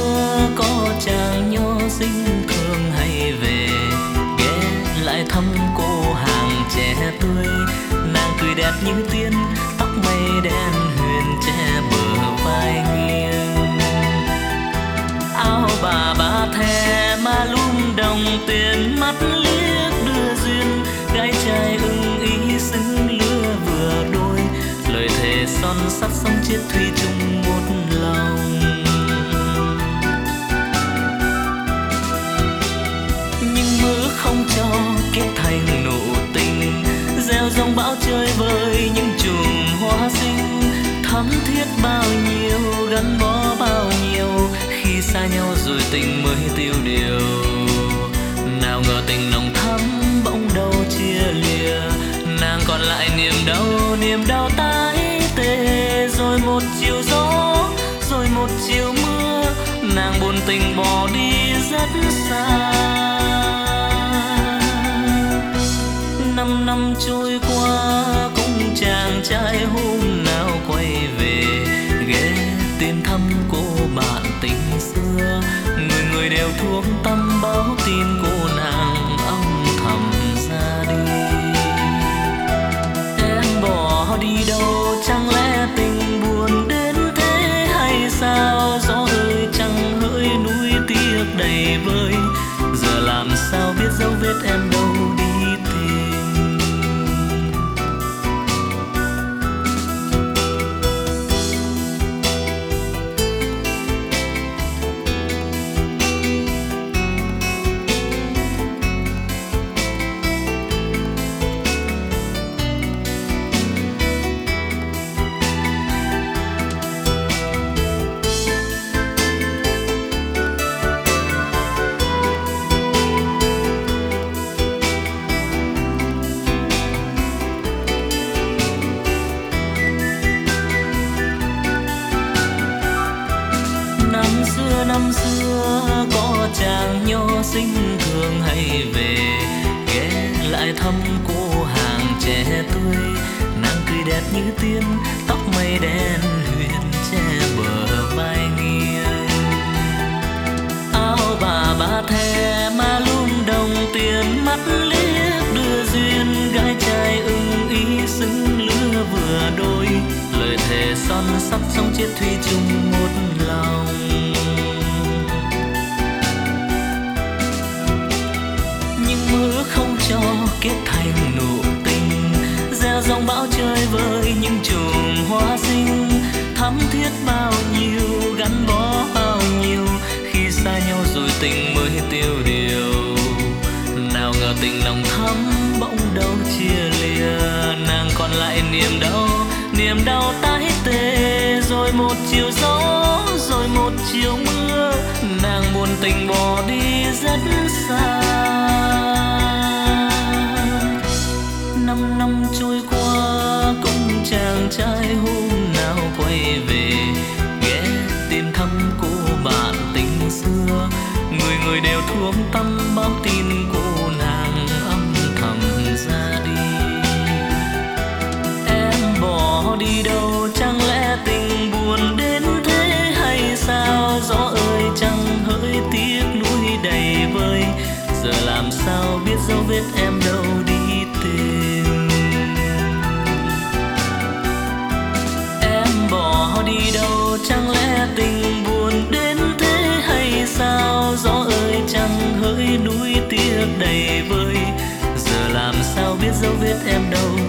xưa có chàng nho xinh thường hay về ghé lại thăm cô hàng trẻ tươi. Nàng cười đẹp như tiên, tóc mây đen huyền che bờ vai nghiêng. Áo bà thè ma lum đồng tiền, mắt liếc đưa duyên gái trai ưng ý xứng lứa vừa đôi. Lời thề son sắt sông chết thủy chung một lòng. Nhưng mơ không cho kết thành nụ tình, gieo giông bão chơi vơi những chùm hoa xinh. Thắm thiết bao nhiêu, gắn bó bao nhiêu, khi xa nhau rồi tình mới tiêu điều. Nào ngờ tình nồng thắm bỗng đâu chia lìa. Nàng còn lại niềm đau tái tê. Rồi một chiều gió, rồi một chiều mưa, nàng buồn tình bỏ đi rất xa. 5 năm trôi qua cũng chàng trai hôm nào quay về ghé tìm thăm cô bạn tình xưa. Người đều thuốc tâm báo tin cô nàng âm thầm ra đi. Em bỏ đi đâu, chẳng lẽ tình buồn đến thế hay sao? Gió ơi chẳng hỡi núi tiếc đầy vơi, giờ làm sao biết dấu vết em đâu đi tìm. Năm xưa có chàng nho xinh thường hay về ghé lại thăm cô hàng trẻ tươi. Nàng cười đẹp như tiên, tóc mây đen huyền che bờ vai nghiêng. Áo bà thè ma lum đồng tiền, mắt liếc đưa duyên gái trai ưng ý xứng lứa vừa đôi. Lời thề son sắt sống chết thủy chung một lòng. Mưa không cho kết thành nụ tình, gieo giông bão chơi vơi những chùm hoa xinh. Thắm thiết bao nhiêu, gắn bó bao nhiêu, khi xa nhau rồi tình mới tiêu điều. Nào ngờ tình lòng thắm bỗng đâu chia lìa. Nàng còn lại niềm đau tái tê. Rồi một chiều gió, rồi một chiều mưa, nàng buồn tình bỏ đi rất xa. 5 năm trôi qua cũng chàng trai hôm nào quay về ghé tìm thăm cô bạn tình xưa. Người đều thương tâm báo tin cô nàng âm thầm ra đi. Em bỏ đi đâu, chẳng lẽ tình buồn đến thế hay sao? Gió ơi chẳng hỡi tiếc núi đầy vơi, giờ làm sao biết dấu vết em đâu đi tìm. Em bỏ đi đâu, chẳng lẽ tình buồn đến thế hay sao? Gió ơi chẳng hỡi núi tiếc đầy vơi, giờ làm sao biết dấu vết em đâu